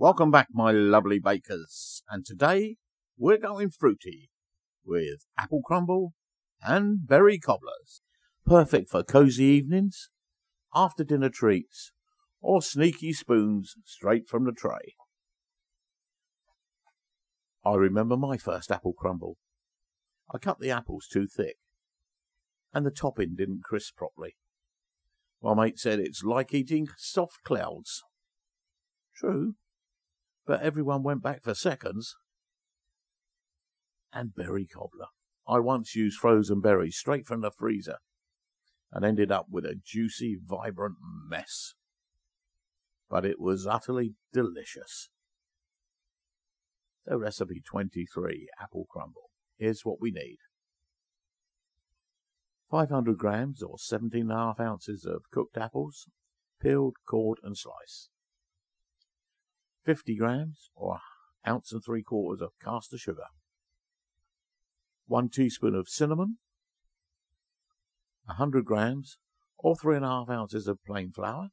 Welcome back, my lovely bakers, and today we're going fruity with apple crumble and berry cobblers. Perfect for cosy evenings, after dinner treats, or sneaky spoons straight from the tray. I remember my first apple crumble. I cut the apples too thick, and the topping didn't crisp properly. My mate said it's like eating soft clouds. True, but everyone went back for seconds. And berry cobbler. I once used frozen berries straight from the freezer and ended up with a juicy, vibrant mess. But it was utterly delicious. So recipe 23, apple crumble. Here's what we need. 500 grams or 17.5 ounces of cooked apples, peeled, cored and sliced. 50 grams or 1 3/4 ounces of caster sugar. 1 teaspoon of cinnamon. 100 grams or 3.5 ounces of plain flour.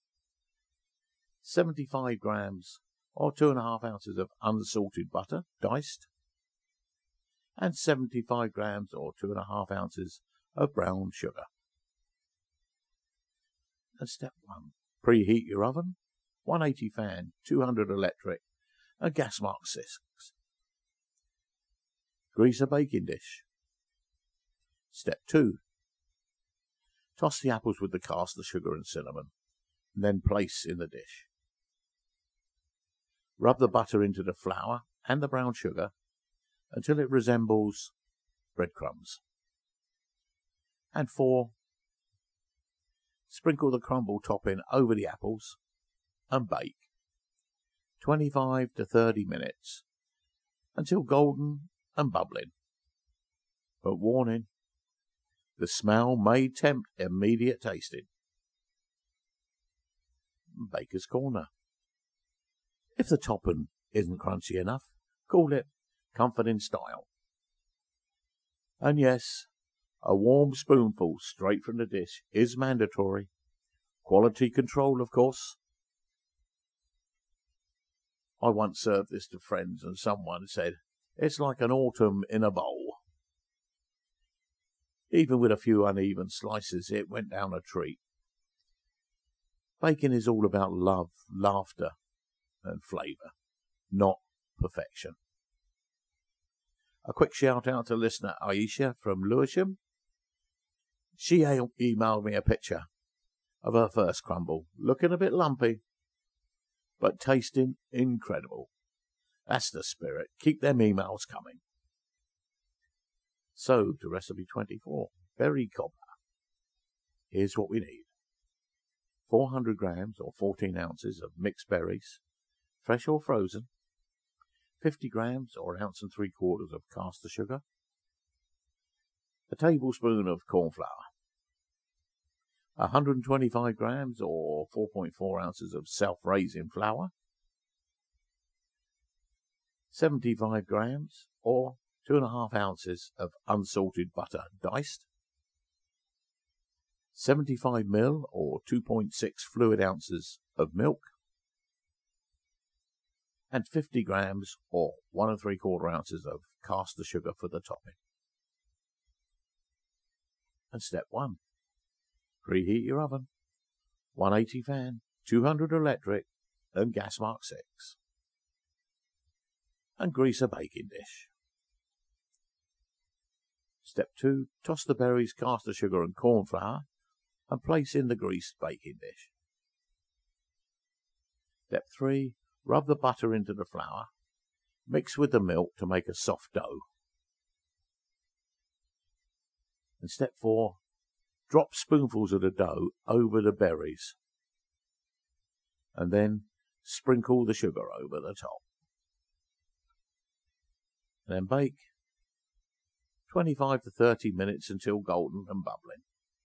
75 grams or 2.5 ounces of unsalted butter, diced. And 75 grams or 2.5 ounces of brown sugar. And step 1. Preheat your oven. 180 fan, 200 electric, and gas mark 6. Grease a baking dish. Step 2. Toss the apples with the caster sugar and cinnamon, and then place in the dish. Rub the butter into the flour and the brown sugar until it resembles breadcrumbs. And 4. Sprinkle the crumble topping over the apples and bake 25 to 30 minutes until golden and bubbling. But warning, the smell may tempt immediate tasting. Baker's Corner. If the topping isn't crunchy enough, call it comforting style. And yes, a warm spoonful straight from the dish is mandatory. Quality control, of course. I once served this to friends and someone said, it's like an autumn in a bowl. Even with a few uneven slices, it went down a treat. Baking is all about love, laughter, and flavour, not perfection. A quick shout out to listener Aisha from Lewisham. She emailed me a picture of her first crumble, looking a bit lumpy, but tasting incredible. That's the spirit. Keep them emails coming. So, to recipe 24, berry cobbler. Here's what we need. 400 grams or 14 ounces of mixed berries, fresh or frozen. 50 grams or 1 3/4 ounces of caster sugar. A tablespoon of corn flour. 125 grams or 4.4 ounces of self-raising flour. 75 grams or 2.5 ounces of unsalted butter, diced. 75 ml or 2.6 fluid ounces of milk. And 50 grams or 1 3/4 ounces of caster sugar for the topping. And step 1. Preheat your oven. 180 fan, 200 electric, and gas mark 6. And grease a baking dish. Step 2. Toss the berries, caster sugar, and corn flour, and place in the greased baking dish. Step 3. Rub the butter into the flour. Mix with the milk to make a soft dough. And step 4. Drop spoonfuls of the dough over the berries. And then sprinkle the sugar over the top. And then bake 25 to 30 minutes until golden and bubbling.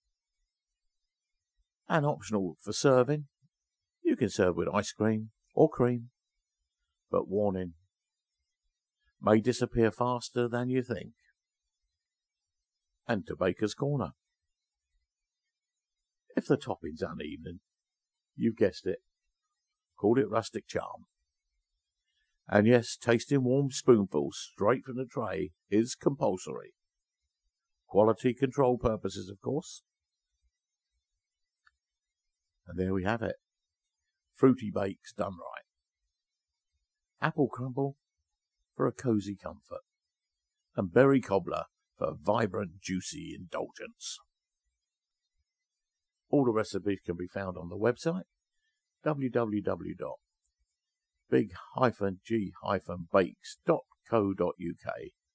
And optional for serving, you can serve with ice cream or cream, but warning, may disappear faster than you think. And to Baker's Corner. If the topping's uneven, you've guessed it, call it rustic charm. And yes, tasting warm spoonfuls straight from the tray is compulsory. Quality control purposes, of course. And there we have it. Fruity bakes done right. Apple crumble for a cosy comfort. And berry cobbler for vibrant, juicy indulgence. All the recipes can be found on the website www.big-g-bakes.co.uk.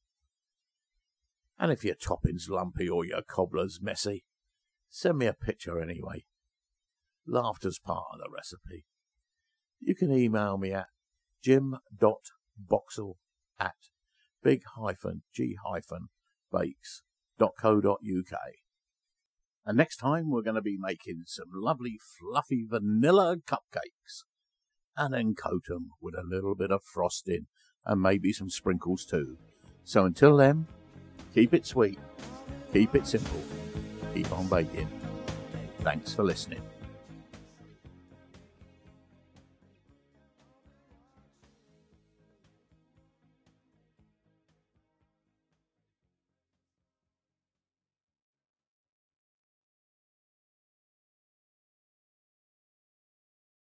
And if your topping's lumpy or your cobbler's messy, send me a picture anyway. Laughter's part of the recipe. You can email me at jim.boxall@big-g-bakes.co.uk. And next time we're going to be making some lovely fluffy vanilla cupcakes. And then coat them with a little bit of frosting and maybe some sprinkles too. So until then, keep it sweet, keep it simple, keep on baking. Thanks for listening.